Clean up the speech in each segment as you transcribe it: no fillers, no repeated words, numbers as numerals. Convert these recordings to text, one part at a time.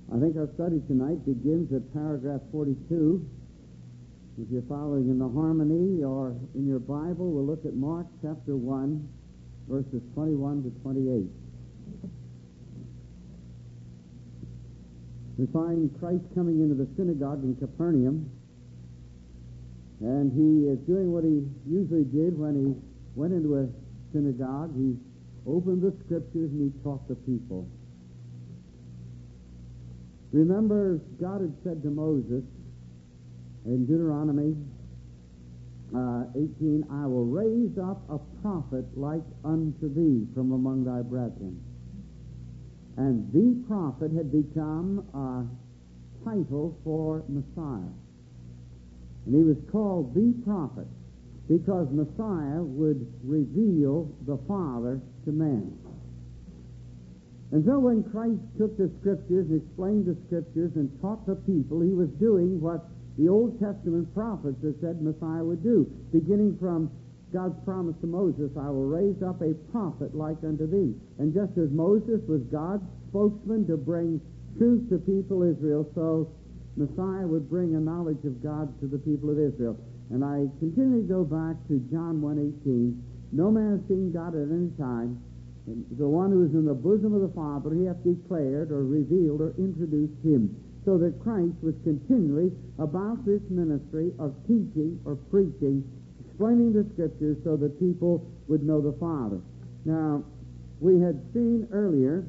I think our study tonight begins at paragraph 42. If you're following in the harmony or in your Bible, we'll look at Mark chapter 1, verses 21 to 28. We find Christ coming into the synagogue in Capernaum, and he is doing what he usually did when he went into a synagogue. He opened the Scriptures and he taught the people. Remember, God had said to Moses in Deuteronomy 18, I will raise up a prophet like unto thee from among thy brethren. And the prophet had become a title for Messiah. And he was called the prophet because Messiah would reveal the Father to man. And so when Christ took the Scriptures, explained the Scriptures, and taught the people, he was doing what the Old Testament prophets had said Messiah would do, beginning from God's promise to Moses, I will raise up a prophet like unto thee. And just as Moses was God's spokesman to bring truth to people Israel, so Messiah would bring a knowledge of God to the people of Israel. And I continue to go back to John 1:18. No man has seen God at any time. And the one who is in the bosom of the Father, he hath declared or revealed or introduced him. So that Christ was continually about this ministry of teaching or preaching, explaining the Scriptures so that people would know the Father. Now, we had seen earlier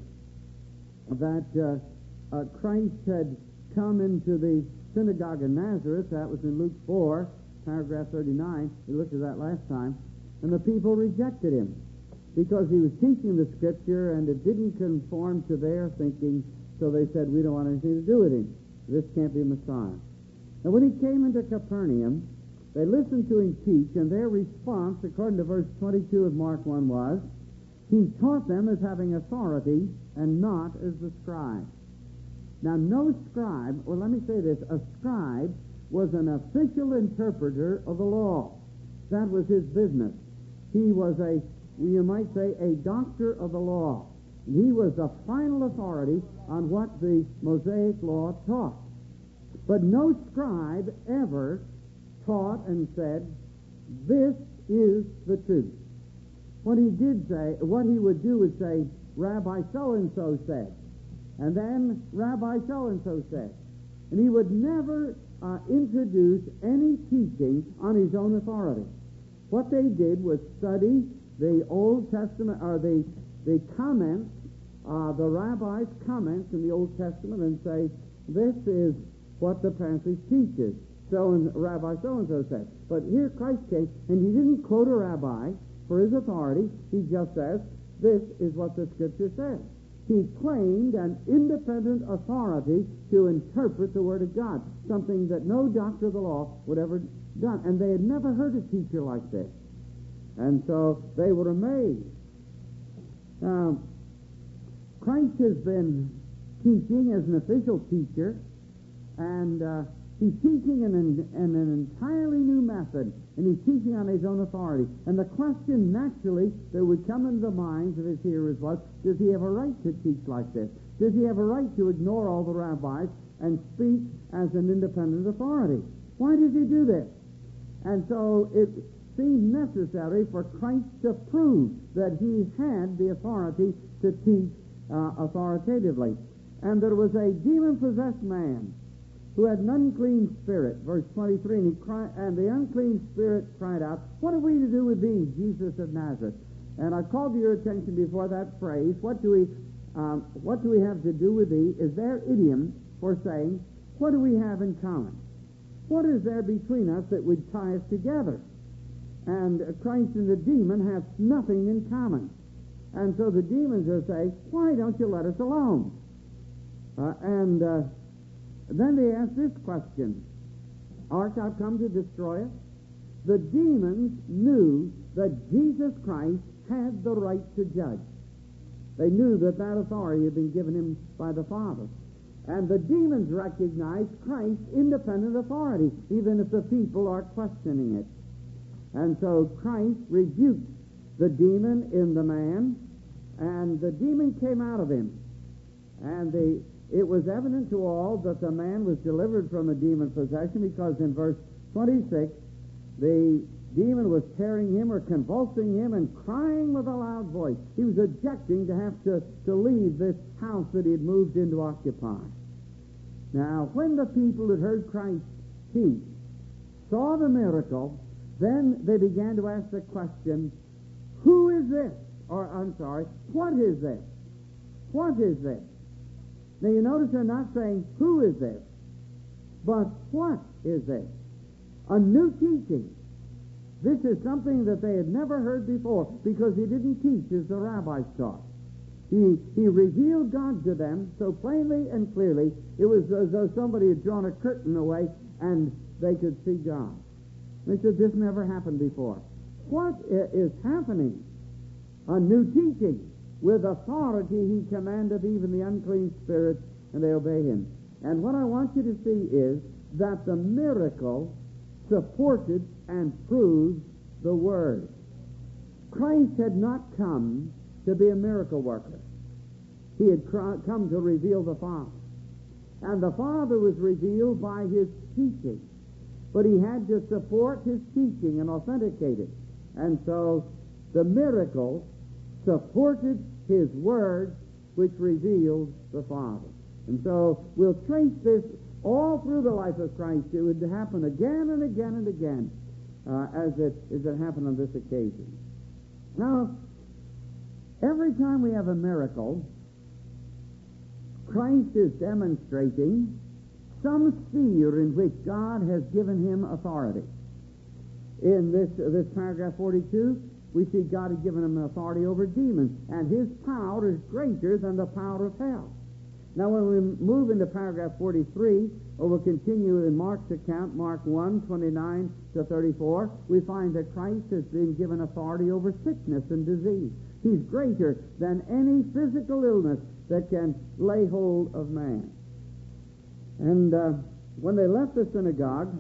that Christ had come into the synagogue in Nazareth. That was in Luke 4, paragraph 39. We looked at that last time. And the people rejected him because he was teaching the Scripture and it didn't conform to their thinking, so they said, we don't want anything to do with him. This can't be Messiah. Now, when he came into Capernaum, they listened to him teach, and their response, according to verse 22 of Mark 1, was, he taught them as having authority and not as the scribe. Now, no scribe, or let me say this, a scribe was an official interpreter of the law. That was his business. He was you might say, a doctor of the law. He was the final authority on what the Mosaic law taught. But no scribe ever taught and said, this is the truth. What he did say, what he would do is say, Rabbi so-and-so said, and then Rabbi so-and-so said. And he would never introduce any teaching on his own authority. What they did was study the Old Testament, or the comments, the rabbis' comments in the Old Testament, and say, this is what the passage teaches. So, and Rabbi so-and-so said. But here Christ came, and he didn't quote a rabbi for his authority. He just says, this is what the Scripture says. He claimed an independent authority to interpret the Word of God, something that no doctor of the law would ever done. And they had never heard a teacher like this. And so they were amazed. Now, Christ has been teaching as an official teacher, and he's teaching in an entirely new method, and he's teaching on his own authority. And the question naturally that would come into the minds of his hearers was, does he have a right to teach like this? Does he have a right to ignore all the rabbis and speak as an independent authority? Why does he do this? And so it seemed necessary for Christ to prove that he had the authority to teach authoritatively. And there was a demon-possessed man who had an unclean spirit, verse 23, and the unclean spirit cried out, what have we to do with thee, Jesus of Nazareth? And I called to your attention before that phrase, what do we have to do with thee, is their idiom for saying, what do we have in common? What is there between us that would tie us together? And Christ and the demon have nothing in common. And so the demons are saying, why don't you let us alone? Then they ask this question, art thou come to destroy us? The demons knew that Jesus Christ had the right to judge. They knew that authority had been given him by the Father. And the demons recognized Christ's independent authority, even if the people are questioning it. And so Christ rebuked the demon in the man, and the demon came out of him. And it was evident to all that the man was delivered from a demon possession, because in verse 26, the demon was tearing him or convulsing him and crying with a loud voice. He was objecting to have to leave this house that he had moved in to occupy. Now, when the people that heard Christ teach saw the miracle, then they began to ask the question, who is this? Or, what is this? What is this? Now, you notice they're not saying, who is this? But what is this? A new teaching. This is something that they had never heard before, because he didn't teach as the rabbis taught. He revealed God to them so plainly and clearly, it was as though somebody had drawn a curtain away and they could see God. They said, this never happened before. What is happening? A new teaching. With authority he commandeth even the unclean spirits, and they obey him. And what I want you to see is that the miracle supported and proved the Word. Christ had not come to be a miracle worker. He had come to reveal the Father. And the Father was revealed by his teaching. But he had to support his teaching and authenticate it. And so the miracle supported his Word, which revealed the Father. And so we'll trace this all through the life of Christ. It would happen again and again and again, as it happened on this occasion. Now, every time we have a miracle, Christ is demonstrating some sphere in which God has given him authority. In this paragraph 42, we see God had given him authority over demons, and his power is greater than the power of hell. Now, when we move into paragraph 43, or we'll continue in Mark's account, Mark 1, 29 to 34, we find that Christ has been given authority over sickness and disease. He's greater than any physical illness that can lay hold of man. And when they left the synagogue,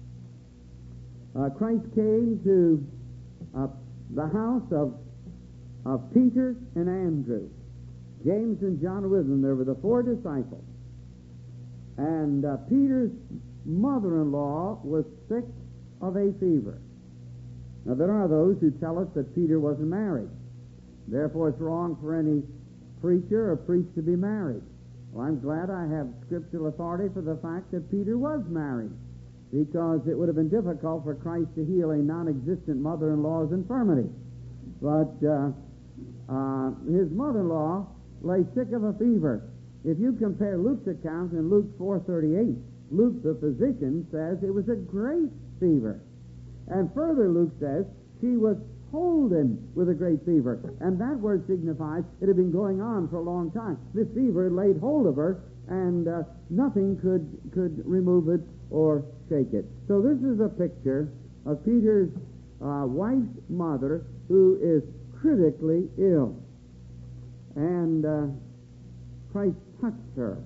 Christ came to the house of Peter and Andrew. James and John were with them. There were the 4 disciples. And Peter's mother-in-law was sick of a fever. Now, there are those who tell us that Peter wasn't married. Therefore, it's wrong for any preacher or priest to be married. Well, I'm glad I have scriptural authority for the fact that Peter was married, because it would have been difficult for Christ to heal a non-existent mother-in-law's infirmity. But his mother-in-law lay sick of a fever. If you compare Luke's account in Luke 4:38, Luke, the physician, says it was a great fever. And further, Luke says she was holden with a great fever. And that word signifies it had been going on for a long time. This fever had laid hold of her, and nothing could remove it or shake it. So this is a picture of Peter's wife's mother, who is critically ill. And Christ touched her.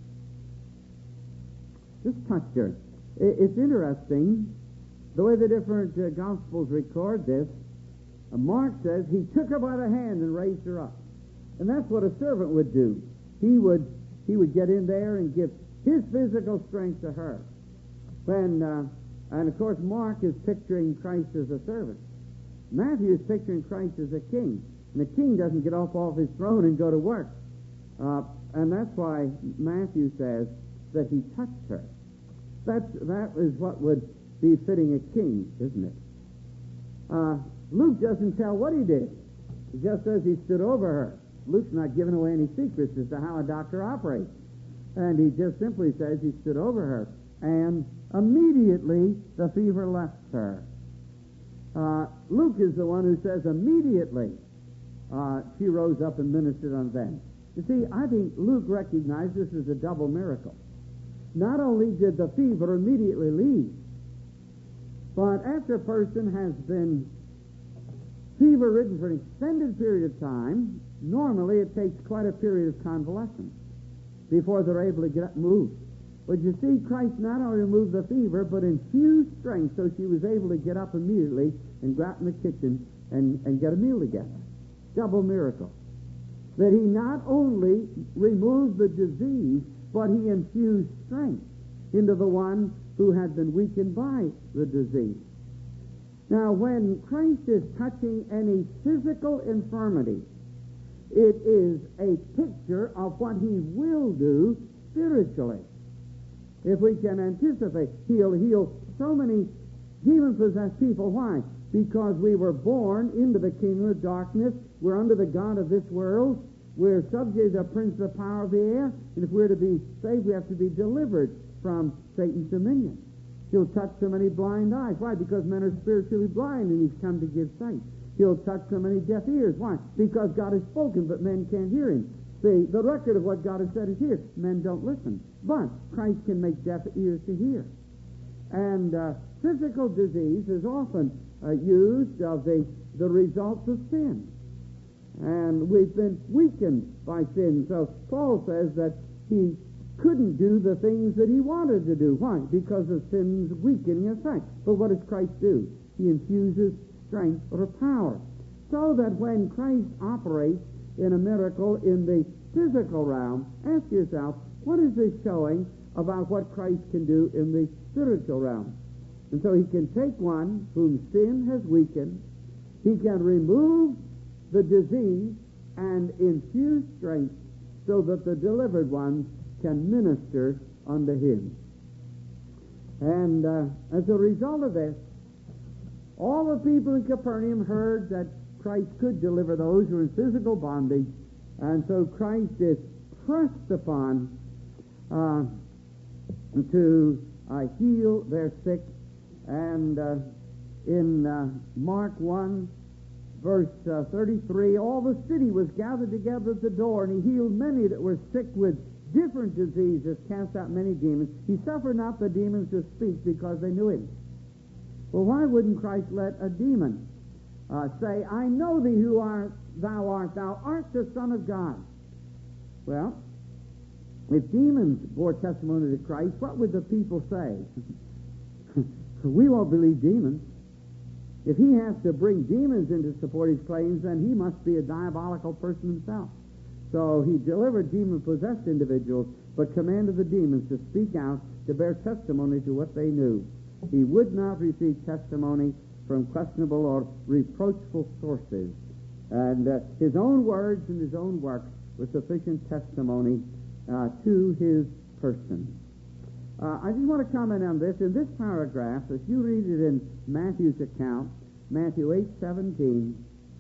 Just touched her. It's interesting, the way the different Gospels record this. Mark says he took her by the hand and raised her up. And that's what a servant would do. He would get in there and give his physical strength to her. And of course, Mark is picturing Christ as a servant. Matthew is picturing Christ as a king. And the king doesn't get off his throne and go to work. And that's why Matthew says that he touched her. That is what would be fitting a king, isn't it? Luke doesn't tell what he did. He just says he stood over her. Luke's not giving away any secrets as to how a doctor operates. And he just simply says he stood over her. And immediately the fever left her. Luke is the one who says immediately she rose up and ministered unto them. You see, I think Luke recognized this as a double miracle. Not only did the fever immediately leave, but after a person has been fever-ridden for an extended period of time, normally it takes quite a period of convalescence before they're able to get up and move. But you see, Christ not only removed the fever, but infused strength so she was able to get up immediately and go out in the kitchen and get a meal together. Double miracle. that he not only removed the disease, but he infused strength into the one who had been weakened by the disease. Now, when Christ is touching any physical infirmity, it is a picture of what he will do spiritually. If we can anticipate, he'll heal so many demon-possessed people. Why? Because we were born into the kingdom of darkness. We're under the god of this world. We're subject to the prince of the power of the air. And if we're to be saved, we have to be delivered from Satan's dominion. He'll touch so many blind eyes. Why? Because men are spiritually blind and he's come to give sight. He'll touch so many deaf ears. Why? Because God has spoken, but men can't hear him. See, the record of what God has said is here. Men don't listen. But Christ can make deaf ears to hear. And physical disease is often used of the results of sin. And we've been weakened by sin. So Paul says that he couldn't do the things that he wanted to do. Why? Because of sin's weakening effect. But what does Christ do? He infuses strength or power. So that when Christ operates in a miracle in the physical realm, ask yourself, what is this showing about what Christ can do in the spiritual realm? And so he can take one whom sin has weakened, he can remove the disease and infuse strength so that the delivered ones can minister unto him. And as a result of this, all the people in Capernaum heard that Christ could deliver those who are in physical bondage, and so Christ is pressed upon to heal their sick. And in Mark 1, verse 33, all the city was gathered together at the door, and he healed many that were sick with different diseases, cast out many demons. He suffered not the demons to speak because they knew him. Well, why wouldn't Christ let a demon say, I know thee who thou art the Son of God? Well, if demons bore testimony to Christ, what would the people say? We won't believe demons. If he has to bring demons in to support his claims, then he must be a diabolical person himself. So he delivered demon-possessed individuals, but commanded the demons to speak out, to bear testimony to what they knew. He would not receive testimony from questionable or reproachful sources. And his own words and his own works were sufficient testimony to his person. I just want to comment on this. In this paragraph, if you read it in Matthew's account, Matthew 8:17,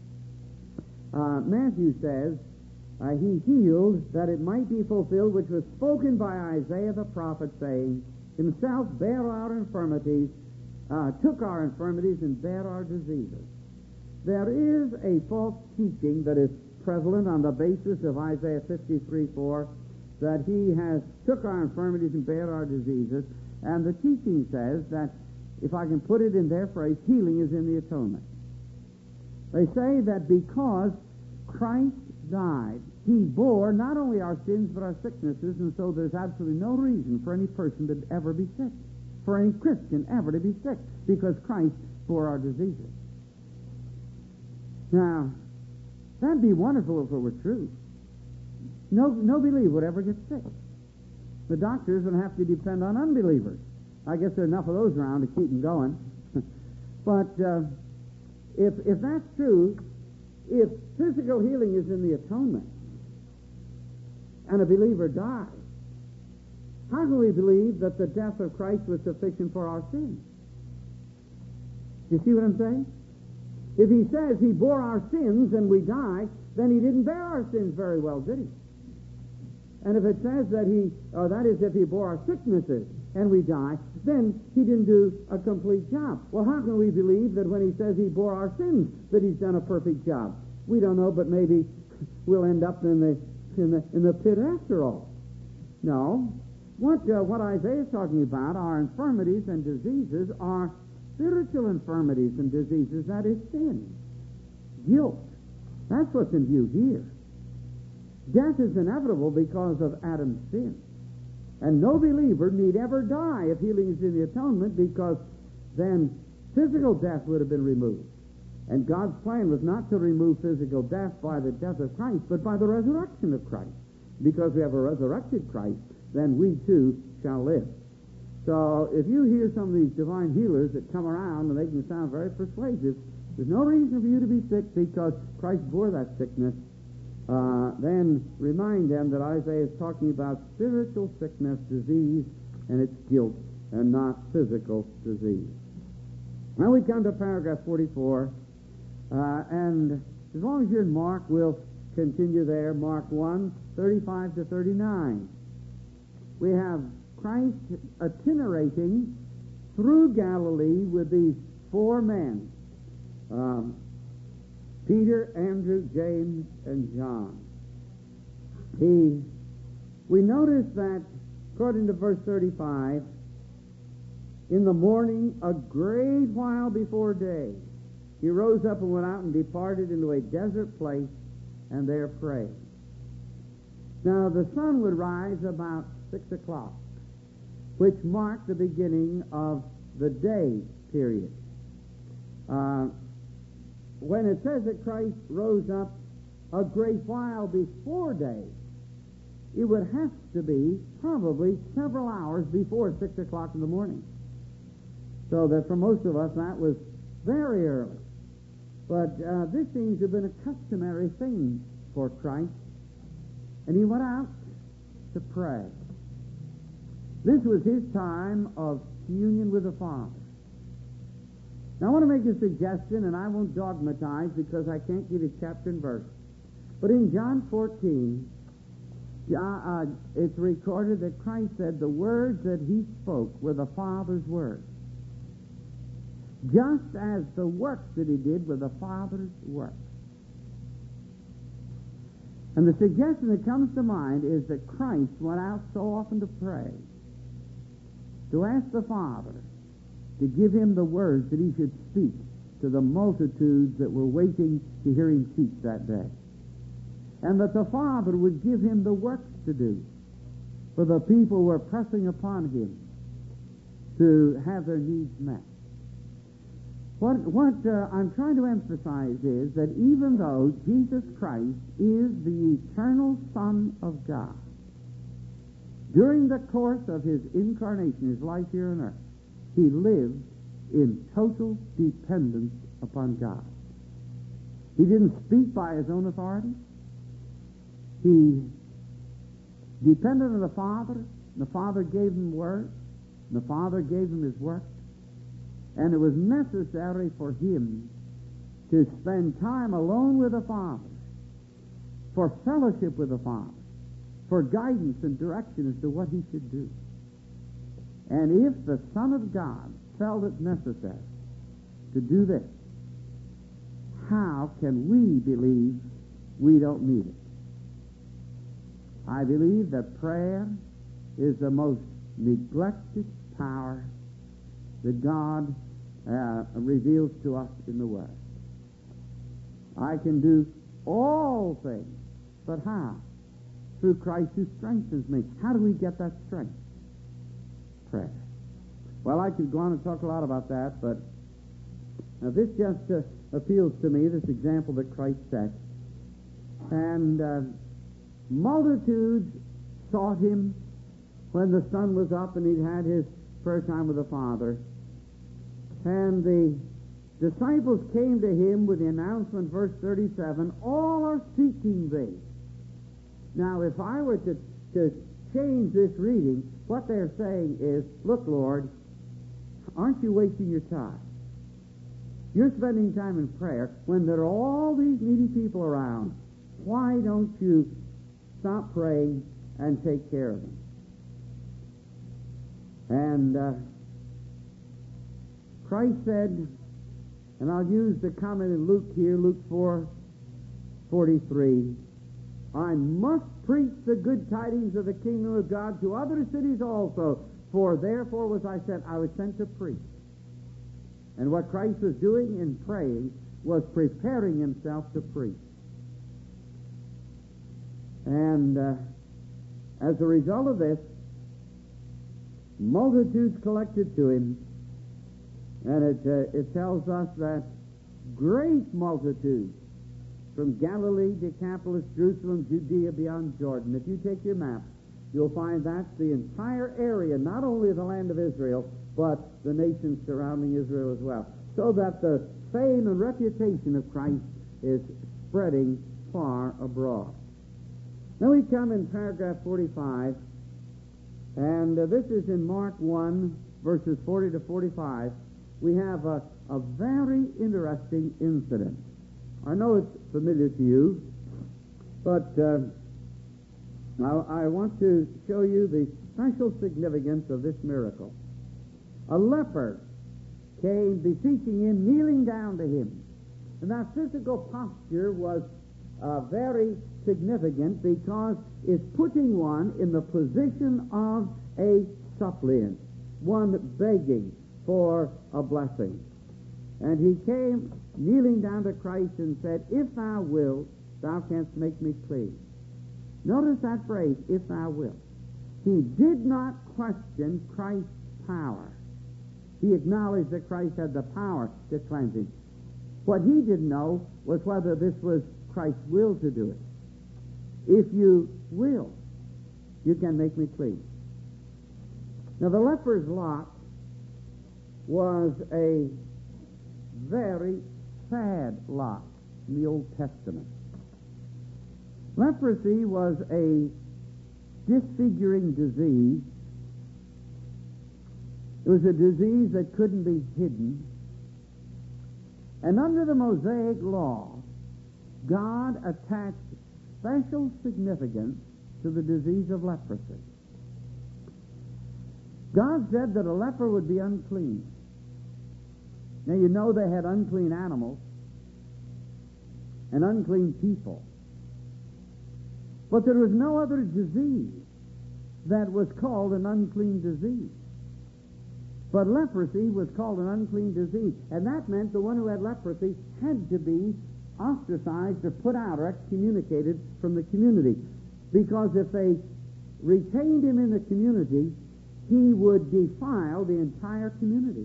Matthew says, he healed that it might be fulfilled which was spoken by Isaiah the prophet, saying, himself bare our infirmities, took our infirmities and bare our diseases. There is a false teaching that is prevalent on the basis of Isaiah 53:4, that he has took our infirmities and bare our diseases. And the teaching says that, if I can put it in their phrase, healing is in the atonement. They say that because Christ died, he bore not only our sins but our sicknesses, and so there's absolutely no reason for any person to ever be sick, for any Christian ever to be sick, because Christ bore our diseases. Now, that'd be wonderful if it were true. No believer would ever get sick. The doctors would have to depend on unbelievers. I guess there are enough of those around to keep them going. But if that's true, if physical healing is in the atonement, and a believer dies, how can we believe that the death of Christ was sufficient for our sins? You see what I'm saying? If he says he bore our sins and we die, then he didn't bear our sins very well, did he? And if it says that if he bore our sicknesses and we die, then he didn't do a complete job. Well, how can we believe that when he says he bore our sins that he's done a perfect job? We don't know, but maybe we'll end up in the pit after all. No. What Isaiah is talking about, our infirmities and diseases, are spiritual infirmities and diseases. That is sin, guilt. That's what's in view here. Death is inevitable because of Adam's sin. And no believer need ever die if healing is in the atonement, because then physical death would have been removed. And God's plan was not to remove physical death by the death of Christ, but by the resurrection of Christ. Because we have a resurrected Christ, then we too shall live. So if you hear some of these divine healers that come around and they can sound very persuasive, there's no reason for you to be sick because Christ bore that sickness. Then remind them that Isaiah is talking about spiritual sickness, disease, and its guilt, and not physical disease. Now we come to paragraph 44, and as long as you're in Mark, we'll continue there. Mark 1, 35 to 39. We have Christ itinerating through Galilee with these four men, Peter, Andrew, James, and John. We notice that, according to verse 35, in the morning, a great while before day, he rose up and went out and departed into a desert place, and there prayed. Now, the sun would rise about 6 o'clock, which marked the beginning of the day period. When it says that Christ rose up a great while before day, it would have to be probably several hours before 6 o'clock in the morning. So that for most of us, that was very early. But this seems to have been a customary thing for Christ. And he went out to pray. This was his time of communion with the Father. Now, I want to make a suggestion, and I won't dogmatize because I can't give you chapter and verse. But in John 14, it's recorded that Christ said the words that he spoke were the Father's words, just as the works that he did were the Father's works. And the suggestion that comes to mind is that Christ went out so often to pray, to ask the Father to give him the words that he should speak to the multitudes that were waiting to hear him teach that day. And that the Father would give him the works to do, for the people were pressing upon him to have their needs met. What I'm trying to emphasize is that even though Jesus Christ is the eternal Son of God, during the course of his incarnation, his life here on earth, he lived in total dependence upon God. He didn't speak by his own authority. He depended on the Father, and the Father gave him words, and the Father gave him his work. And it was necessary for him to spend time alone with the Father, for fellowship with the Father, for guidance and direction as to what he should do. And if the Son of God felt it necessary to do this, how can we believe we don't need it? I believe that prayer is the most neglected power that God reveals to us in the Word. I can do all things, but how? Through Christ who strengthens me. How do we get that strength? Prayer. Well, I could go on and talk a lot about that, but this just appeals to me, this example that Christ set. And multitudes sought him when the sun was up and he'd had his prayer time with the Father. And the disciples came to him with the announcement, verse 37, all are seeking thee. Now, if I were to change this reading, what they're saying is, look, Lord, aren't you wasting your time? You're spending time in prayer when there are all these needy people around. Why don't you stop praying and take care of them? And Christ said, and I'll use the comment in Luke here, Luke 4:43, I must preach the good tidings of the kingdom of God to other cities also, for therefore was I sent to preach. And what Christ was doing in praying was preparing himself to preach. And as a result of this, multitudes collected to him, and it tells us that great multitudes from Galilee, Decapolis, Jerusalem, Judea, beyond Jordan. If you take your map, you'll find that's the entire area, not only of the land of Israel, but the nations surrounding Israel as well. So that the fame and reputation of Christ is spreading far abroad. Now we come in paragraph 45, and this is in Mark 1, verses 40 to 45. We have a very interesting incident. I know it's familiar to you, but I want to show you the special significance of this miracle. A leper came beseeching him, kneeling down to him. And that physical posture was very significant because it's putting one in the position of a suppliant, one begging for a blessing. And he came kneeling down to Christ and said, "If thou wilt, thou canst make me clean." Notice that phrase, "if thou wilt." He did not question Christ's power. He acknowledged that Christ had the power to cleanse him. What he didn't know was whether this was Christ's will to do it. "If you will, you can make me clean." Now, the leper's lot was a very sad lot in the Old Testament. Leprosy was a disfiguring disease. It was a disease that couldn't be hidden. And under the Mosaic law, God attached special significance to the disease of leprosy. God said that a leper would be unclean. Now, you know they had unclean animals and unclean people. But there was no other disease that was called an unclean disease. But leprosy was called an unclean disease. And that meant the one who had leprosy had to be ostracized or put out or excommunicated from the community. Because if they retained him in the community, he would defile the entire community.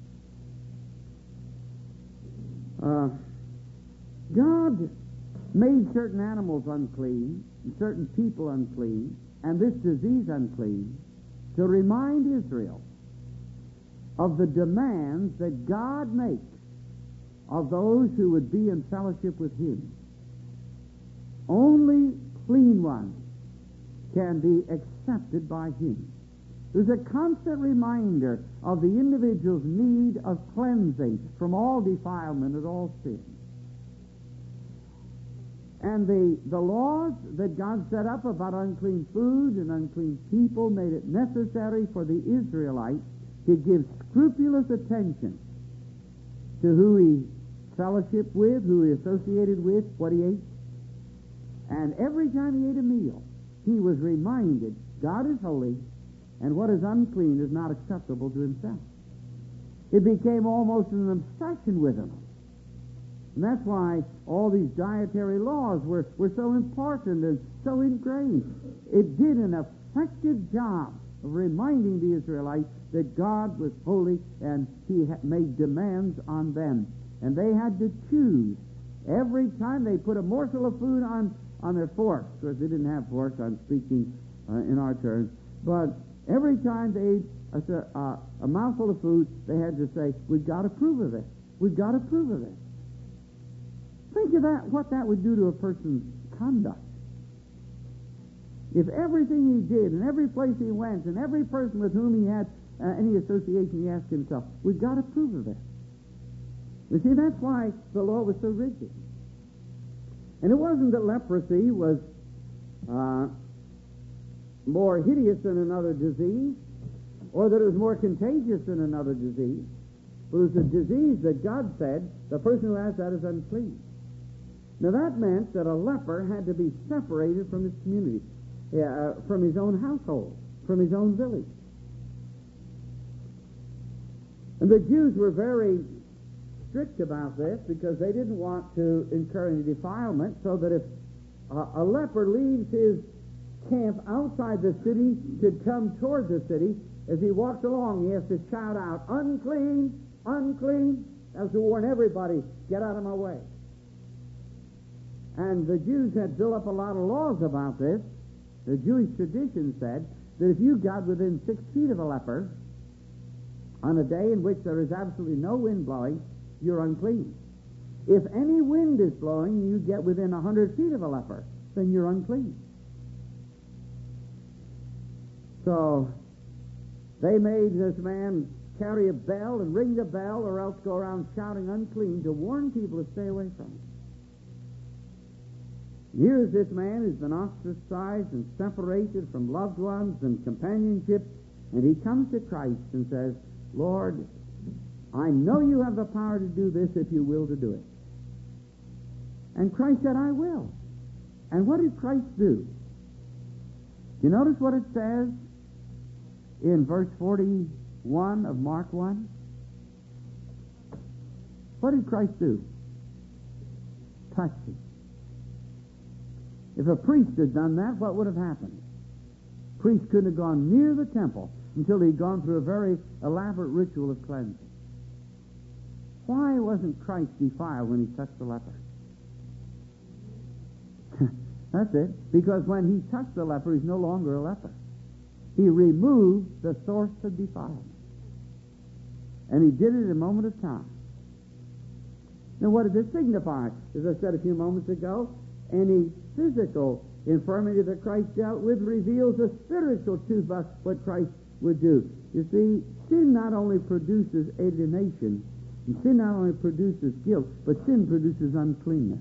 God made certain animals unclean, and certain people unclean, and this disease unclean, to remind Israel of the demands that God makes of those who would be in fellowship with Him. Only clean ones can be accepted by Him. There's a constant reminder of the individual's need of cleansing from all defilement and all sin. And the laws that God set up about unclean food and unclean people made it necessary for the Israelites to give scrupulous attention to who he fellowshiped with, who he associated with, what he ate. And every time he ate a meal, he was reminded God is holy, and what is unclean is not acceptable to himself. It became almost an obsession with him. And that's why all these dietary laws were so important and so ingrained. It did an effective job of reminding the Israelites that God was holy and He made demands on them. And they had to choose. Every time they put a morsel of food on their fork, of course they didn't have forks, I'm speaking in our terms, but every time they ate a mouthful of food, they had to say, "We've got to approve of this. We've got to approve of this." Think of that, what that would do to a person's conduct. If everything he did, and every place he went, and every person with whom he had any association, he asked himself, "We've got to approve of this." You see, that's why the law was so rigid. And it wasn't that leprosy was more hideous than another disease, or that it was more contagious than another disease. It was a disease that God said, the person who has that is unclean. Now that meant that a leper had to be separated from his community, from his own household, from his own village. And the Jews were very strict about this because they didn't want to incur any defilement, so that if a leper leaves his camp outside the city to come toward the city, as he walks along, he has to shout out, "Unclean, unclean." That was to warn everybody, get out of my way. And the Jews had built up a lot of laws about this. The Jewish tradition said that if you got within 6 feet of a leper on a day in which there is absolutely no wind blowing, you're unclean. If any wind is blowing and you get within 100 feet of a leper, then you're unclean. So they made this man carry a bell and ring the bell, or else go around shouting unclean to warn people to stay away from it. Here's this man who's been ostracized and separated from loved ones and companionship, and he comes to Christ and says, Lord, I know you have the power to do this if you will to do it. And Christ said, I will. And what did Christ do? You notice what it says in verse 41 of Mark 1? What did Christ do? Touched him. If a priest had done that, what would have happened? Priest couldn't have gone near the temple until he'd gone through a very elaborate ritual of cleansing. Why wasn't Christ defiled when he touched the leper? That's it. Because when he touched the leper, he's no longer a leper. He removed the source of defilement. And he did it in a moment of time. Now, what does this signify? As I said a few moments ago, any physical infirmity that Christ dealt with reveals a spiritual truth about what Christ would do. You see, sin not only produces alienation, and sin not only produces guilt, but sin produces uncleanness.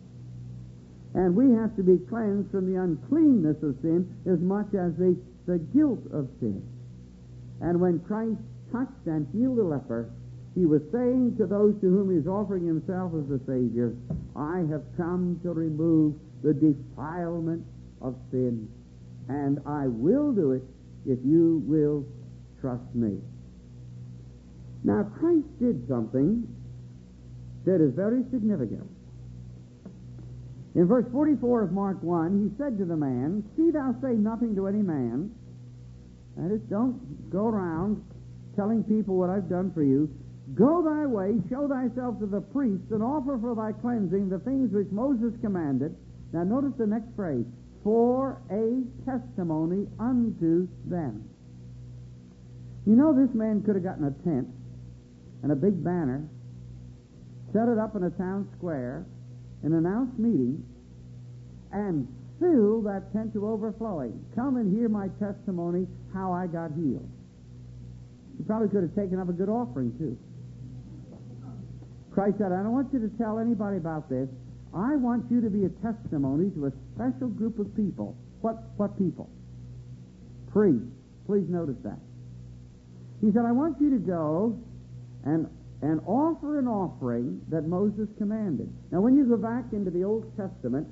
And we have to be cleansed from the uncleanness of sin as much as the guilt of sin. And when Christ touched and healed the leper, he was saying to those to whom he was offering himself as the Savior, I have come to remove the defilement of sin, and I will do it if you will trust me. Now, Christ did something that is very significant. In verse 44 of Mark 1, he said to the man, see thou say nothing to any man. That is, don't go around telling people what I've done for you. Go thy way, show thyself to the priest, and offer for thy cleansing the things which Moses commanded. Now notice the next phrase, for a testimony unto them. You know, this man could have gotten a tent and a big banner, set it up in a town square, an announced meeting, and fill that tent to overflowing. Come and hear my testimony, how I got healed. He probably could have taken up a good offering, too. Christ said, I don't want you to tell anybody about this. I want you to be a testimony to a special group of people. What people? Priests. Please notice that. He said, I want you to go and offer an offering that Moses commanded. Now, when you go back into the Old Testament,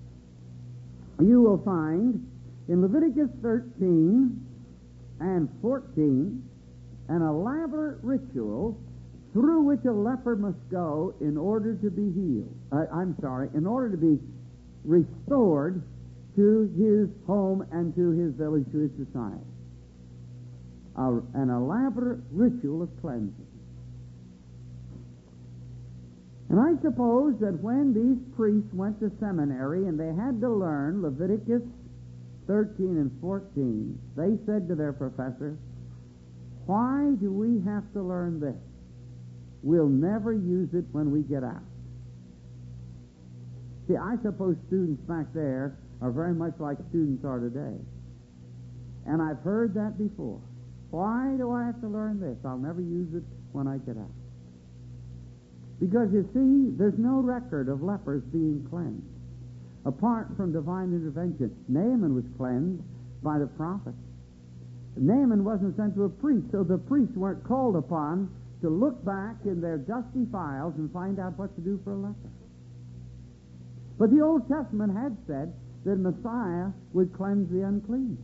you will find in Leviticus 13 and 14 an elaborate ritual through which a leper must go in order to be healed. In order to be restored to his home and to his village, to his society. An elaborate ritual of cleansing. And I suppose that when these priests went to seminary and they had to learn Leviticus 13 and 14, they said to their professor, why do we have to learn this? We'll never use it when we get out. See, I suppose students back there are very much like students are today. And I've heard that before. Why do I have to learn this? I'll never use it when I get out. Because, you see, there's no record of lepers being cleansed. Apart from divine intervention, Naaman was cleansed by the prophet. Naaman wasn't sent to a priest, so the priests weren't called upon to look back in their dusty files and find out what to do for a leper. But the Old Testament had said that Messiah would cleanse the unclean.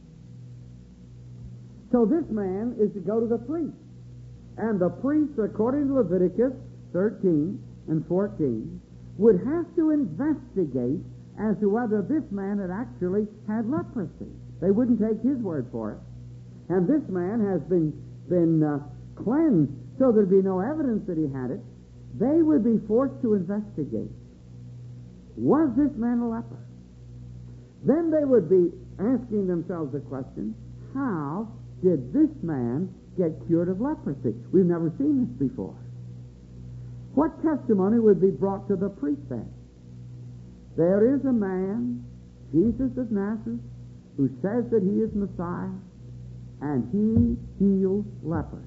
So this man is to go to the priest. And the priest, according to Leviticus 13 and 14, would have to investigate as to whether this man had actually had leprosy. They wouldn't take his word for it. And this man has been cleansed so there'd be no evidence that he had it, they would be forced to investigate. Was this man a leper? Then they would be asking themselves the question, how did this man get cured of leprosy? We've never seen this before. What testimony would be brought to the priest then? There is a man, Jesus of Nazareth, who says that he is Messiah, and he heals lepers.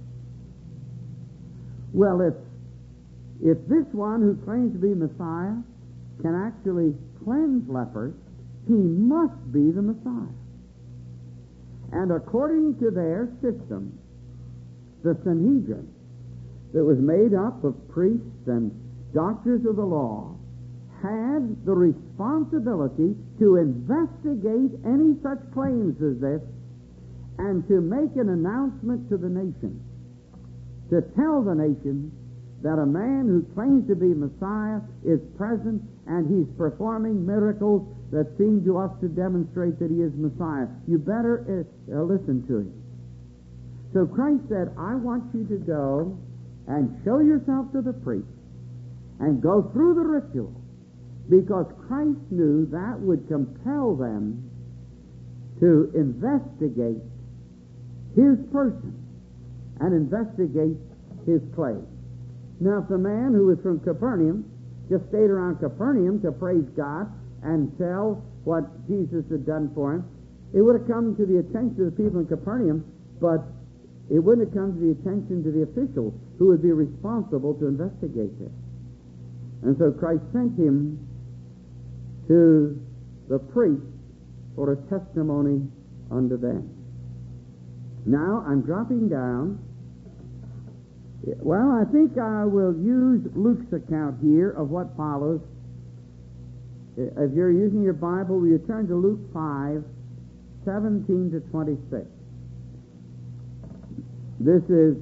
Well, if this one who claims to be Messiah can actually cleanse lepers, he must be the Messiah. And according to their system, the Sanhedrin, that was made up of priests and doctors of the law, had the responsibility to investigate any such claims as this and to make an announcement to the nation, to tell the nation that a man who claims to be Messiah is present and he's performing miracles that seem to us to demonstrate that he is Messiah. You better listen to him. So Christ said, I want you to go and show yourself to the priest and go through the ritual, because Christ knew that would compel them to investigate his person and investigate his claim. Now, if the man who was from Capernaum just stayed around Capernaum to praise God and tell what Jesus had done for him, it would have come to the attention of the people in Capernaum, but it wouldn't have come to the attention to the officials who would be responsible to investigate this. And so Christ sent him to the priest for a testimony unto them. Now, I'm dropping down. Well, I think I will use Luke's account here of what follows. If you're using your Bible, will you turn to Luke 5:17 to 26. This is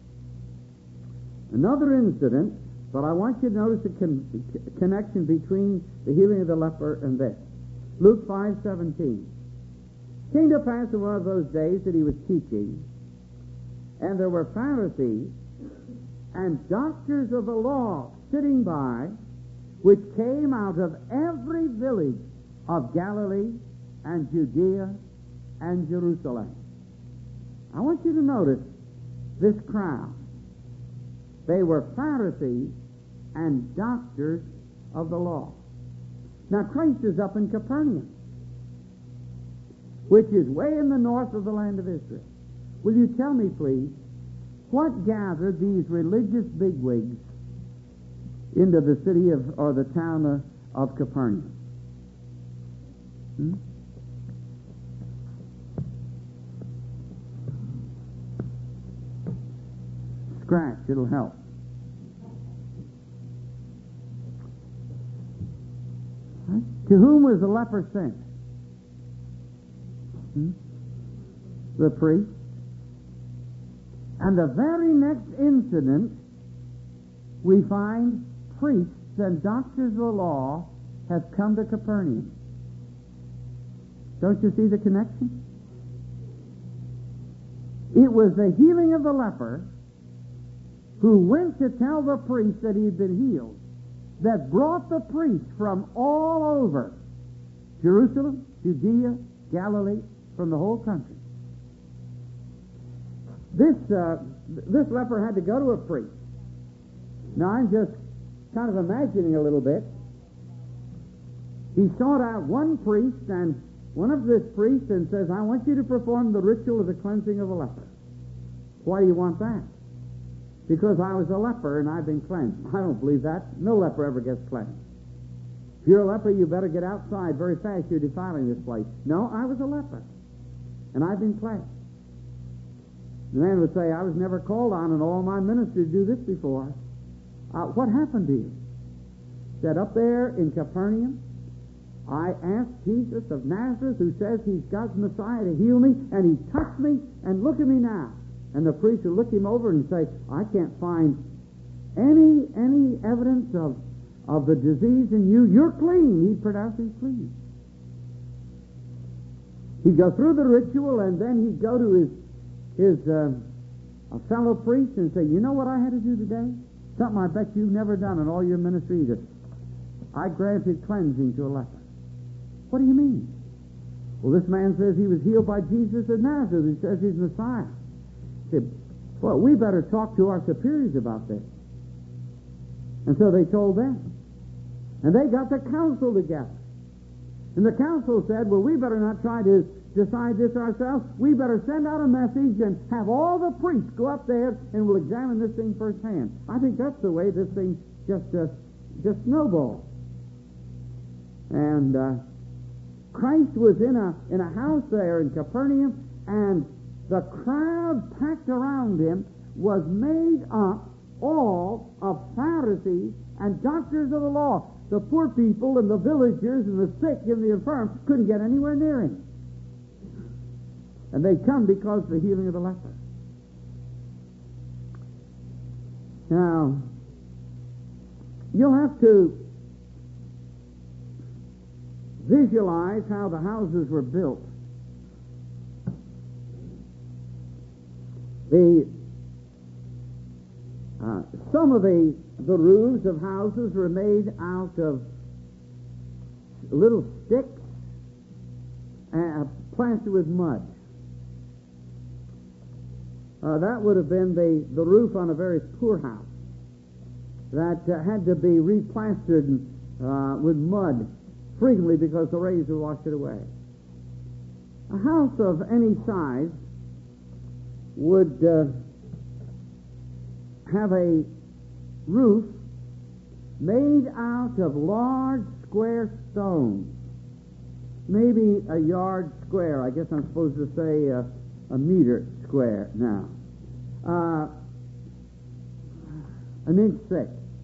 another incident, but I want you to notice the connection between the healing of the leper and this. Luke 5:17. Came to pass in one of those days that he was teaching, and there were Pharisees and doctors of the law sitting by, which came out of every village of Galilee and Judea and Jerusalem. I want you to notice this crowd. They were Pharisees and doctors of the law. Now, Christ is up in Capernaum, which is way in the north of the land of Israel. Will you tell me, please, what gathered these religious bigwigs into the city of, or the town of Capernaum? Scratch, it'll help. To whom was the leper sent? The priest. And the very next incident, we find priests and doctors of the law have come to Capernaum. Don't you see the connection? It was the healing of the leper who went to tell the priest that he had been healed that brought the priests from all over Jerusalem, Judea, Galilee, from the whole country. This leper had to go to a priest. Now, I'm just kind of imagining a little bit. He sought out one priest, and one of this priest and says, I want you to perform the ritual of the cleansing of a leper. Why do you want that? Because I was a leper and I've been cleansed. I don't believe that. No leper ever gets cleansed. If you're a leper, you better get outside very fast. You're defiling this place. No, I was a leper, and I've been cleansed. The man would say, I was never called on in all my ministry to do this before. What happened to you? Said, up there in Capernaum, I asked Jesus of Nazareth, who says he's God's Messiah, to heal me, and he touched me, and look at me now. And the priest would look him over and say, I can't find any evidence of the disease in you. You're clean. He'd pronounce he's clean. He'd go through the ritual, and then he'd go to his a fellow priest and say, you know what I had to do today? Something I bet you've never done in all your ministry either. I granted cleansing to a leper. What do you mean? Well, this man says he was healed by Jesus of Nazareth. He says he's Messiah. He said, well, we better talk to our superiors about this. And so they told them. And they got the council together. And the council said, well, we better not try to decide this ourselves. We better send out a message and have all the priests go up there and we'll examine this thing firsthand. I think that's the way this thing just snowballed. And Christ was in a house there in Capernaum, and the crowd packed around him was made up all of Pharisees and doctors of the law. The poor people and the villagers and the sick and the infirm couldn't get anywhere near him. And they come because of the healing of the leper. Now, you'll have to visualize how the houses were built. Some of the roofs of houses were made out of little sticks plastered with mud. That would have been the roof on a very poor house that had to be replastered with mud frequently because the rains would wash it away. A house of any size would have a roof made out of large square stones, maybe a yard square. I guess I'm supposed to say a meter square now. An inch thick.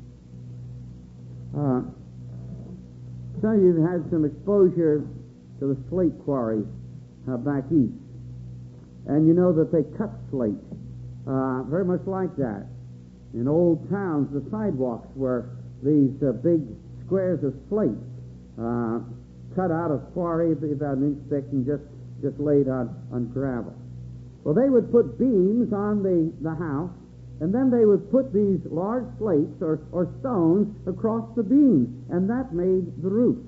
Some of you have had some exposure to the slate quarries back east. And you know that they cut slate very much like that. In old towns, the sidewalks were these big squares of slate cut out of quarry about an inch thick and just laid on gravel. Well, they would put beams on the house, and then they would put these large slates or stones across the beams, and that made the roof.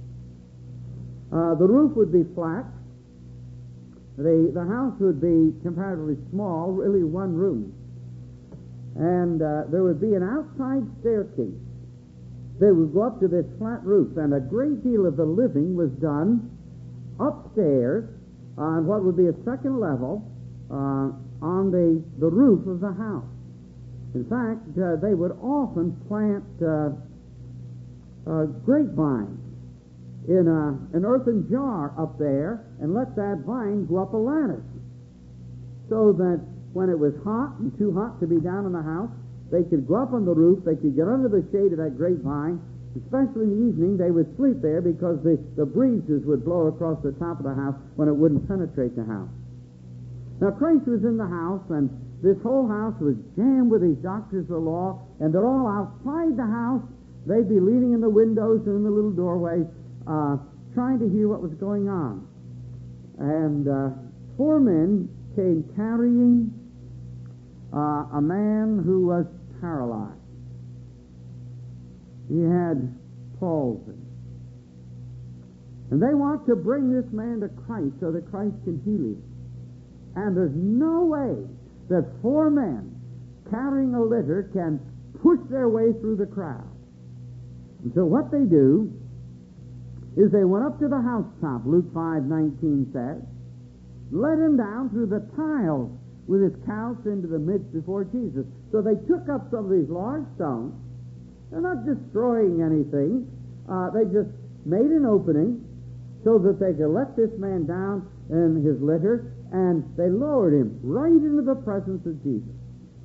The roof would be flat. The house would be comparatively small, really one room. And there would be an outside staircase. They would go up to this flat roof, and a great deal of the living was done upstairs on what would be a second level on the roof of the house. In fact, they would often plant grapevines in an earthen jar up there and let that vine go up a ladder, so that when it was hot and too hot to be down in the house, they could go up on the roof, they could get under the shade of that grapevine. Especially in the evening, they would sleep there because the breezes would blow across the top of the house when it wouldn't penetrate the house. Now, Christ was in the house, and this whole house was jammed with these doctors of the law, and they're all outside the house. They'd be leaning in the windows and in the little doorways, trying to hear what was going on. And 4 men came carrying a man who was paralyzed. He had palsy. And they want to bring this man to Christ so that Christ can heal him. And there's no way that 4 men carrying a litter can push their way through the crowd. And so what they do is they went up to the housetop, Luke 5:19 says, let him down through the tiles with his couch into the midst before Jesus. So they took up some of these large stones. They're not destroying anything. They just made an opening so that they could let this man down in his litter, and they lowered him right into the presence of Jesus.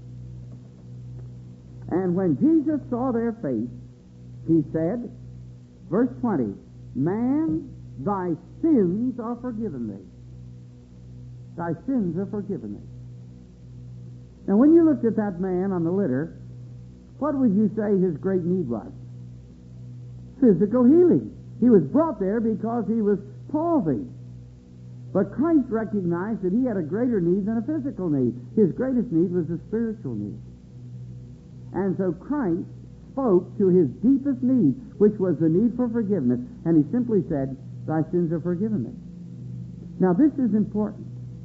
And when Jesus saw their faith, he said, verse 20, man, thy sins are forgiven thee. Thy sins are forgiven thee. Now, when you looked at that man on the litter, what would you say his great need was? Physical healing. He was brought there because he was palsied. But Christ recognized that he had a greater need than a physical need. His greatest need was a spiritual need. And so Christ spoke to his deepest need, which was the need for forgiveness, and he simply said, "Thy sins are forgiven thee." Now this is important,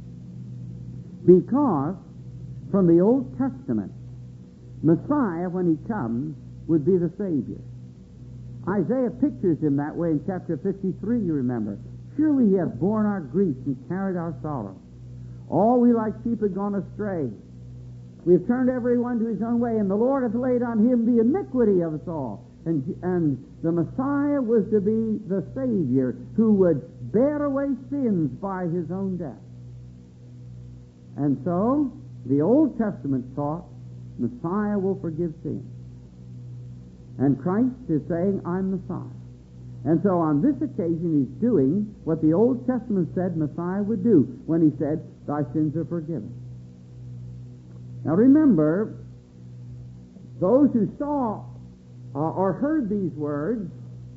because from the Old Testament, Messiah, when he comes, would be the Savior. Isaiah pictures him that way in chapter 53, you remember. "Surely he hath borne our griefs and carried our sorrow. All we like sheep have gone astray. We have turned every one to his own way, and the Lord hath laid on him the iniquity of us all." And the Messiah was to be the Savior who would bear away sins by his own death. And so, the Old Testament taught Messiah will forgive sin. And Christ is saying, "I'm Messiah." And so on this occasion he's doing what the Old Testament said Messiah would do when he said, "Thy sins are forgiven." Now remember, those who saw or heard these words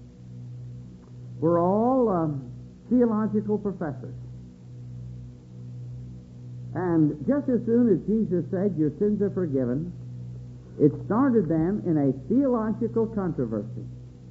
were all theological professors. And just as soon as Jesus said, "Your sins are forgiven," it started them in a theological controversy.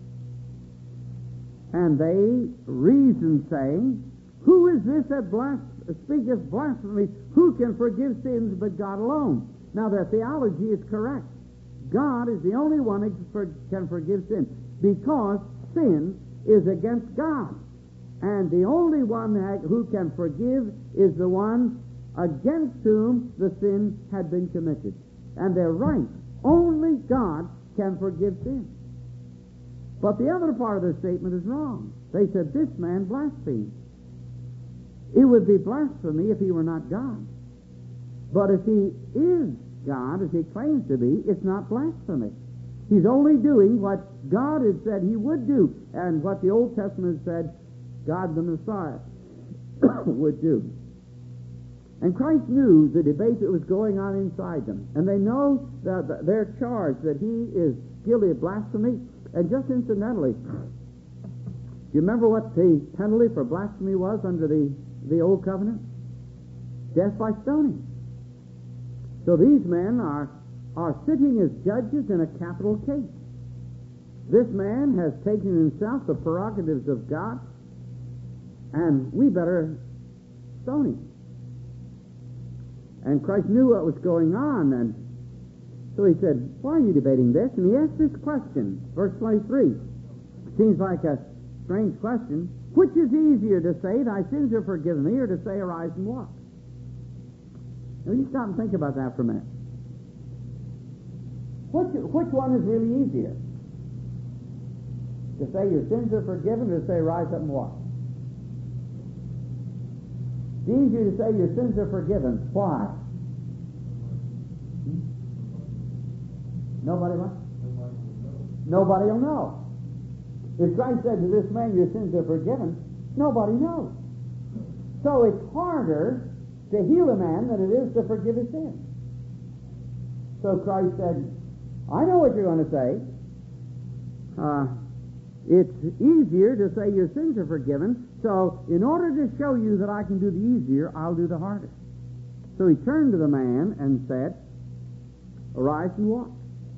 And they reasoned, saying, "Who is this that speaketh blasphemy? Who can forgive sins but God alone?" Now their theology is correct. God is the only one who can forgive sin, because sin is against God. And the only one who can forgive is the one against whom the sin had been committed. And they're right. Only God can forgive sin. But the other part of their statement is wrong. They said, "This man blasphemes." It would be blasphemy if he were not God. But if he is God, as he claims to be, it's not blasphemy. He's only doing what God had said he would do, and what the Old Testament said God the Messiah would do. And Christ knew the debate that was going on inside them. And they know that their charge that he is guilty of blasphemy. And just incidentally, do you remember what the penalty for blasphemy was under the Old Covenant? Death by stoning. So these men are sitting as judges in a capital case. This man has taken himself the prerogatives of God, and we better stone him. And Christ knew what was going on, and so he said, "Why are you debating this?" And he asked this question, verse 23. Seems like a strange question. "Which is easier, to say, Thy sins are forgiven thee, or to say, Arise and walk?" Now you stop and think about that for a minute. Which one is really easier? To say your sins are forgiven, or to say, Rise up and walk? It's easier to say your sins are forgiven. Why? Nobody what? Nobody will know. If Christ said to this man, "Your sins are forgiven," nobody knows. So it's harder to heal a man than it is to forgive his sins. So Christ said, "I know what you're going to say. It's easier to say your sins are forgiven, so in order to show you that I can do the easier, I'll do the harder." So he turned to the man and said, "Arise and walk."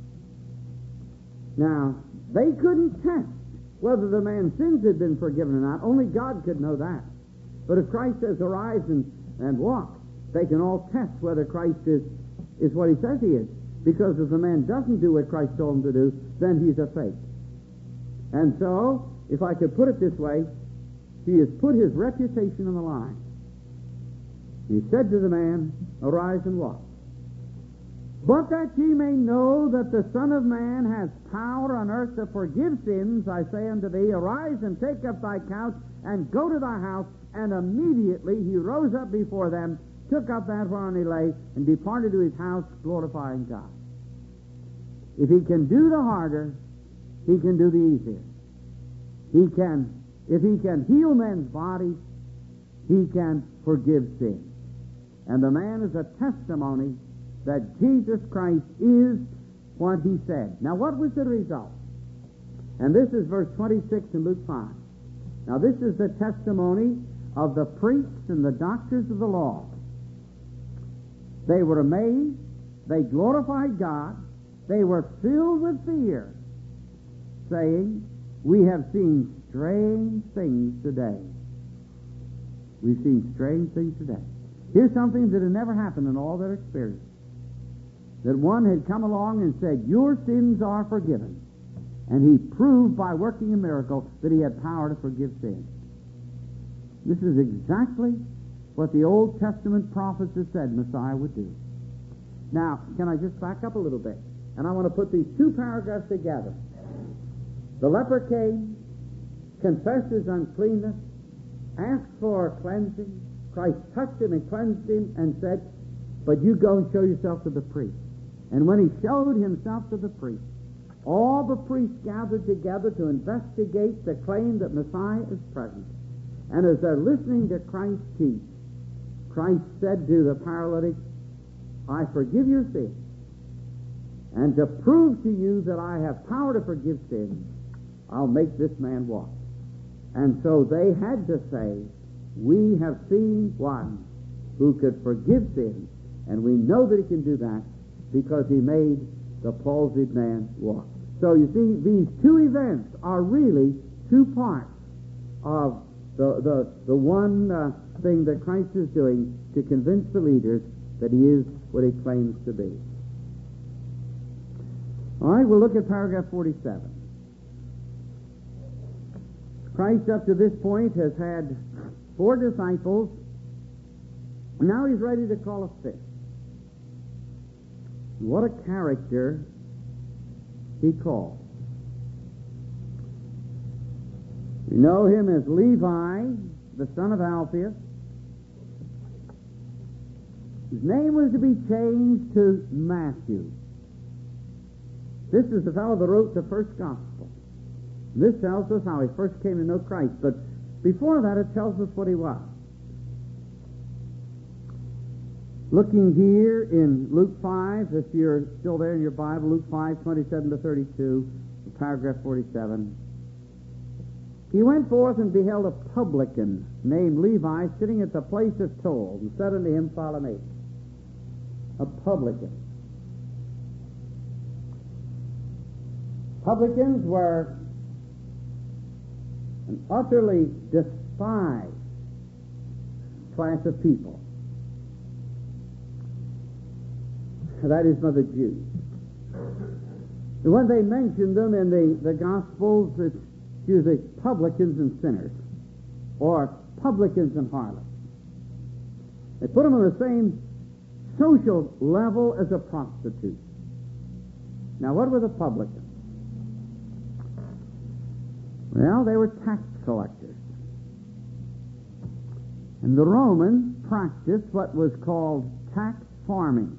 Now, they couldn't test whether the man's sins had been forgiven or not. Only God could know that. But if Christ says, "Arise and walk," they can all test whether Christ is what he says he is. Because if the man doesn't do what Christ told him to do, then he's a fake. And so, if I could put it this way, he has put his reputation on the line. He said to the man, "Arise and walk. But that ye may know that the Son of Man has power on earth to forgive sins, I say unto thee, Arise and take up thy couch and go to thy house." And immediately he rose up before them, took up that whereon he lay, and departed to his house, glorifying God. If he can do the harder, he can do the easier. If he can heal men's bodies, he can forgive sin. And the man is a testimony that Jesus Christ is what he said. Now, what was the result? And this is verse 26 in Luke 5. Now, this is the testimony of the priests and the doctors of the law. They were amazed. They glorified God. They were filled with fear, saying, "We have seen strange things today." We've seen strange things today. Here's something that had never happened in all their experience. That one had come along and said, "Your sins are forgiven." And he proved by working a miracle that he had power to forgive sins. This is exactly what the Old Testament prophets have said Messiah would do. Now, can I just back up a little bit? And I want to put these two paragraphs together. The leper came, confessed his uncleanness, asked for cleansing. Christ touched him and cleansed him and said, "But you go and show yourself to the priest." And when he showed himself to the priest, all the priests gathered together to investigate the claim that Messiah is present. And as they're listening to Christ teach, Christ said to the paralytic, "I forgive your sins. And to prove to you that I have power to forgive sins, I'll make this man walk." And so they had to say, "We have seen one who could forgive sins, and we know that he can do that because he made the palsied man walk." So you see, these two events are really two parts of the one thing that Christ is doing to convince the leaders that he is what he claims to be. All right, we'll look at paragraph 47. Christ up to this point has had 4 disciples. Now he's ready to call a 5th. What a character he called. We know him as Levi, the son of Alphaeus. His name was to be changed to Matthew. This is the fellow that wrote the first gospel. This tells us how he first came to know Christ. But before that, it tells us what he was. Looking here in Luke 5, if you're still there in your Bible, Luke 5, 27 to 32, paragraph 47. He went forth and beheld a publican named Levi sitting at the place of toll, and said unto him, "Follow me." A publican. Publicans were an utterly despised class of people. That is by the Jews. And when they mention them in the Gospels, it's usually publicans and sinners, or publicans and harlots. They put them on the same social level as a prostitute. Now, what were the publicans? Well, they were tax collectors. And the Romans practiced what was called tax farming.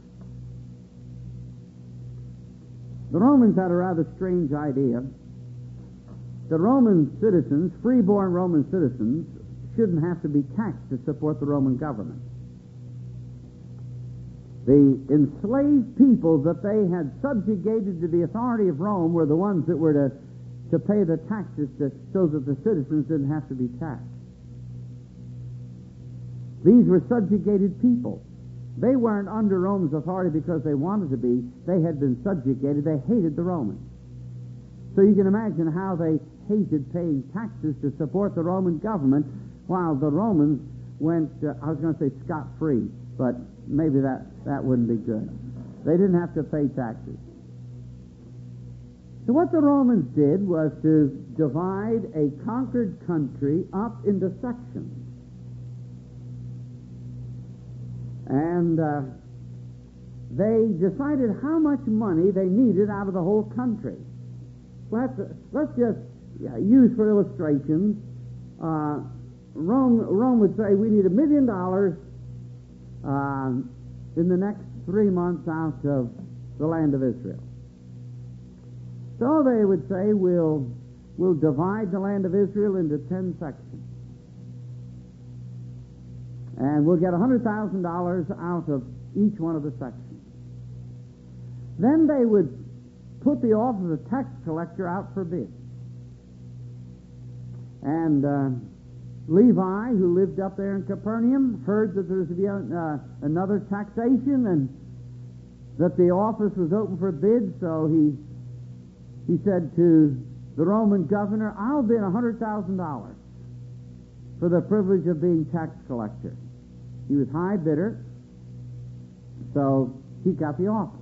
The Romans had a rather strange idea. The Roman citizens, freeborn Roman citizens, shouldn't have to be taxed to support the Roman government. The enslaved people that they had subjugated to the authority of Rome were the ones that were to pay the taxes so that the citizens didn't have to be taxed. These were subjugated people. They weren't under Rome's authority because they wanted to be. They had been subjugated. They hated the Romans. So you can imagine how they hated paying taxes to support the Roman government, while the Romans went, I was going to say scot-free, but maybe that wouldn't be good. They didn't have to pay taxes. So what the Romans did was to divide a conquered country up into sections. And they decided how much money they needed out of the whole country. Let's just use for illustrations. Rome would say we need $1 million in the next 3 months out of the land of Israel. So they would say we'll divide the land of Israel into 10 sections. And we'll get $100,000 out of each one of the sections. Then they would put the office of tax collector out for bid. And Levi, who lived up there in Capernaum, heard that there was to be another taxation and that the office was open for bid, so he said to the Roman governor, I'll bid $100,000 for the privilege of being tax collector. He was high bidder, so he got the office.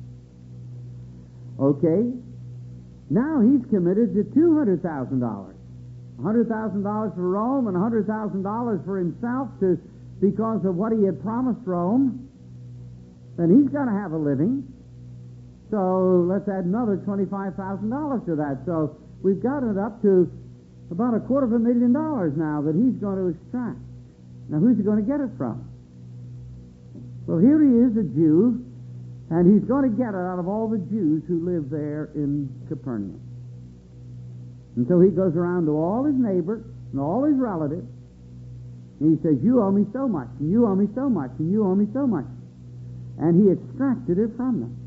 Okay, now he's committed to $200,000. $100,000 for Rome and $100,000 for himself because of what he had promised Rome. Then he's going to have a living. So let's add another $25,000 to that. So we've got it up to about $250,000 now that he's going to extract. Now who's he going to get it from? Well, here he is, a Jew, and he's going to get it out of all the Jews who live there in Capernaum. And so he goes around to all his neighbors and all his relatives, and he says, you owe me so much, and you owe me so much, and you owe me so much. And he extracted it from them.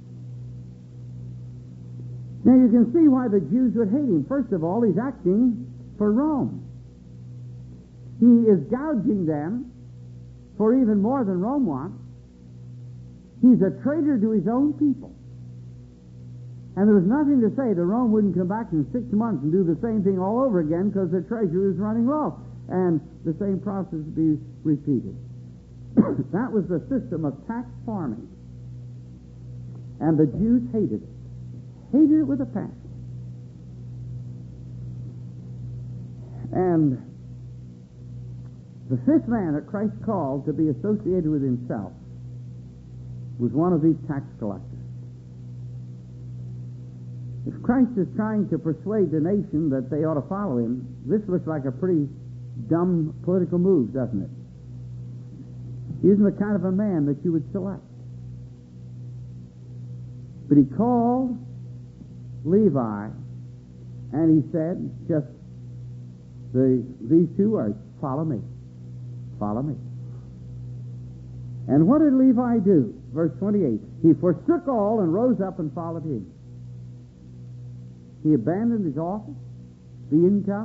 Now you can see why the Jews would hate him. First of all, he's acting for Rome. He is gouging them for even more than Rome wants. He's a traitor to his own people. And there was nothing to say that Rome wouldn't come back in 6 months and do the same thing all over again because their treasury was running low. And the same process would be repeated. That was the system of tax farming. And the Jews hated it. Hated it with a passion. And the fifth man that Christ called to be associated with himself was one of these tax collectors. If Christ is trying to persuade the nation that they ought to follow him, this looks like a pretty dumb political move, doesn't it? He isn't the kind of a man that you would select. But he called Levi, and he said, just these two words, follow me. Follow me. And what did Levi do? Verse 28, he forsook all and rose up and followed him. He abandoned his office, the income.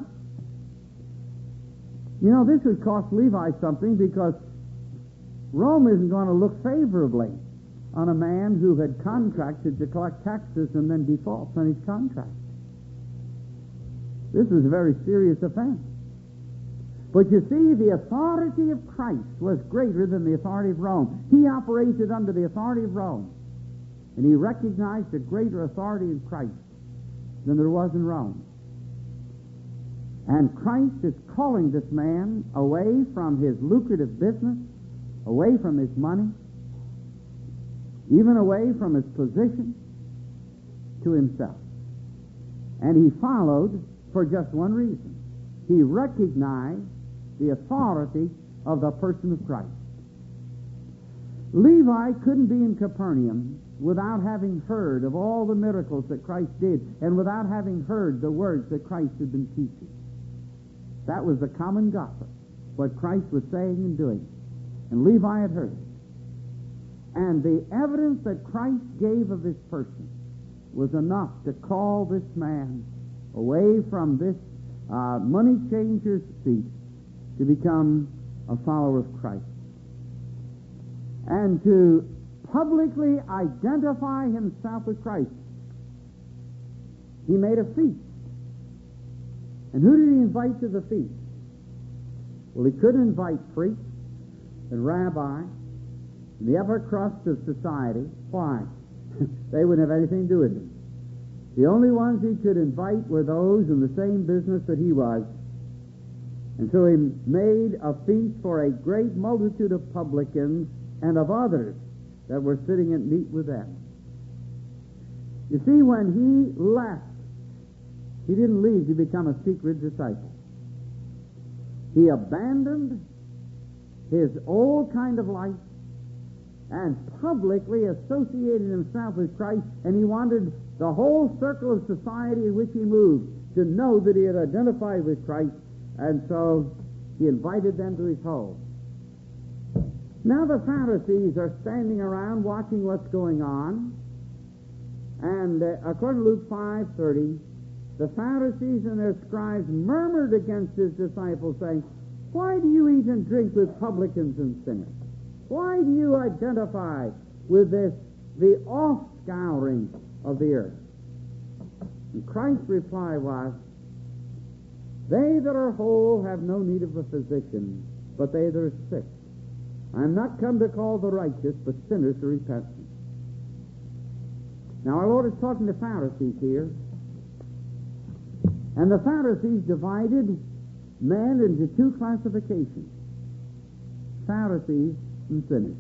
You know, this would cost Levi something because Rome isn't going to look favorably on a man who had contracted to collect taxes and then defaults on his contract. This was a very serious offense. But you see, the authority of Christ was greater than the authority of Rome. He operated under the authority of Rome, and he recognized a greater authority in Christ than there was in Rome. And Christ is calling this man away from his lucrative business, away from his money, even away from his position, to himself. And he followed for just one reason. He recognized the authority of the person of Christ. Levi couldn't be in Capernaum without having heard of all the miracles that Christ did and without having heard the words that Christ had been teaching. That was the common gospel, what Christ was saying and doing. And Levi had heard it. And the evidence that Christ gave of his person was enough to call this man away from this money changer's seat to become a follower of Christ. And to publicly identify himself with Christ. He made a feast. And who did he invite to the feast? Well, he couldn't invite priests and rabbis and the upper crust of society. Why? They wouldn't have anything to do with him. The only ones he could invite were those in the same business that he was. And so he made a feast for a great multitude of publicans and of others that were sitting at meat with them. You see, when he left, he didn't leave to become a secret disciple. He abandoned his old kind of life and publicly associated himself with Christ, and he wanted the whole circle of society in which he moved to know that he had identified with Christ, and so he invited them to his home. Now the Pharisees are standing around watching what's going on, and according to Luke 5:30, the Pharisees and their scribes murmured against his disciples, saying, Why do you eat and drink with publicans and sinners? Why do you identify with this, the offscouring of the earth? And Christ's reply was, they that are whole have no need of a physician, but they that are sick. I am not come to call the righteous, but sinners to repentance. Now our Lord is talking to Pharisees here. And the Pharisees divided men into two classifications, Pharisees and sinners.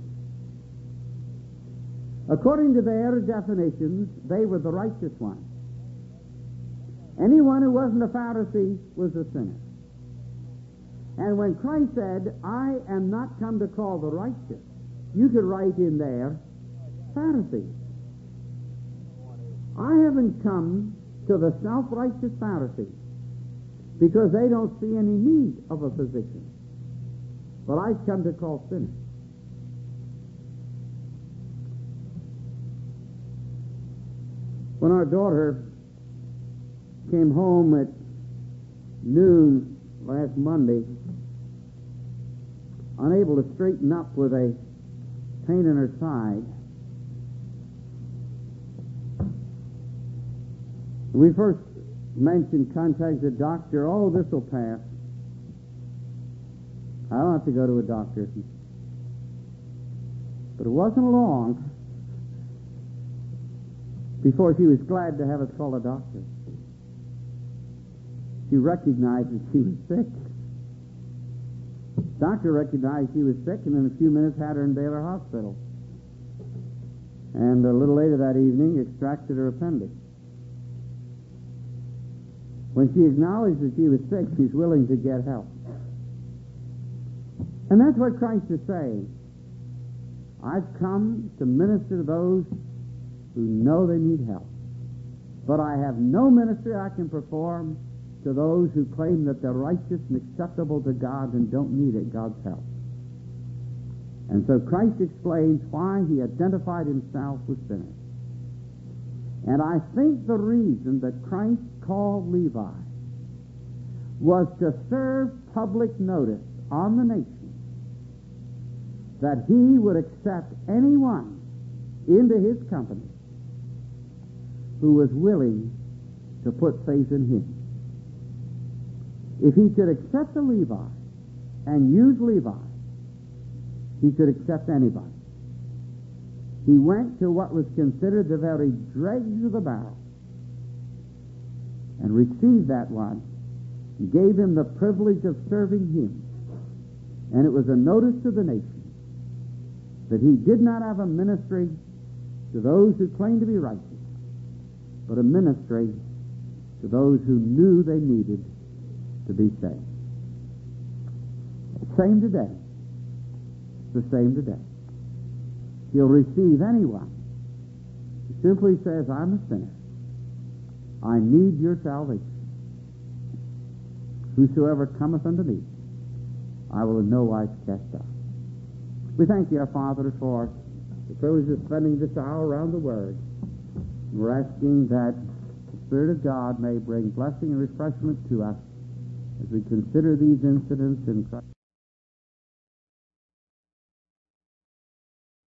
According to their definitions, they were the righteous ones. Anyone who wasn't a Pharisee was a sinner. And when Christ said, I am not come to call the righteous, you could write in there, Pharisees. I haven't come to the self-righteous Pharisees because they don't see any need of a physician. But I've come to call sinners. When our daughter came home at noon last Monday, unable to straighten up with a pain in her side, we first mentioned contacting the doctor. Oh, this will pass. I don't have to go to a doctor. But it wasn't long before she was glad to have us call a doctor. She recognized that she was sick. The doctor recognized she was sick, and in a few minutes had her in Baylor Hospital. And a little later that evening, extracted her appendix. When she acknowledged that she was sick, she's willing to get help. And that's what Christ is saying. I've come to minister to those who know they need help. But I have no ministry I can perform to those who claim that they're righteous and acceptable to God and don't need God's help. And so Christ explains why he identified himself with sinners. And I think the reason that Christ called Levi was to serve public notice on the nation that he would accept anyone into his company who was willing to put faith in him. If he could accept a Levi and use Levi, he could accept anybody. He went to what was considered the very dregs of the barrel and received that one and gave him the privilege of serving him. And it was a notice to the nation that he did not have a ministry to those who claimed to be righteous, but a ministry to those who knew they needed to be saved. Same today. The same today. He'll receive anyone who simply says, I'm a sinner. I need your salvation. Whosoever cometh unto me, I will in no wise cast out. We thank you, our Father, for the privilege of spending this hour around the Word. We're asking that the Spirit of God may bring blessing and refreshment to us as we consider these incidents in Christ.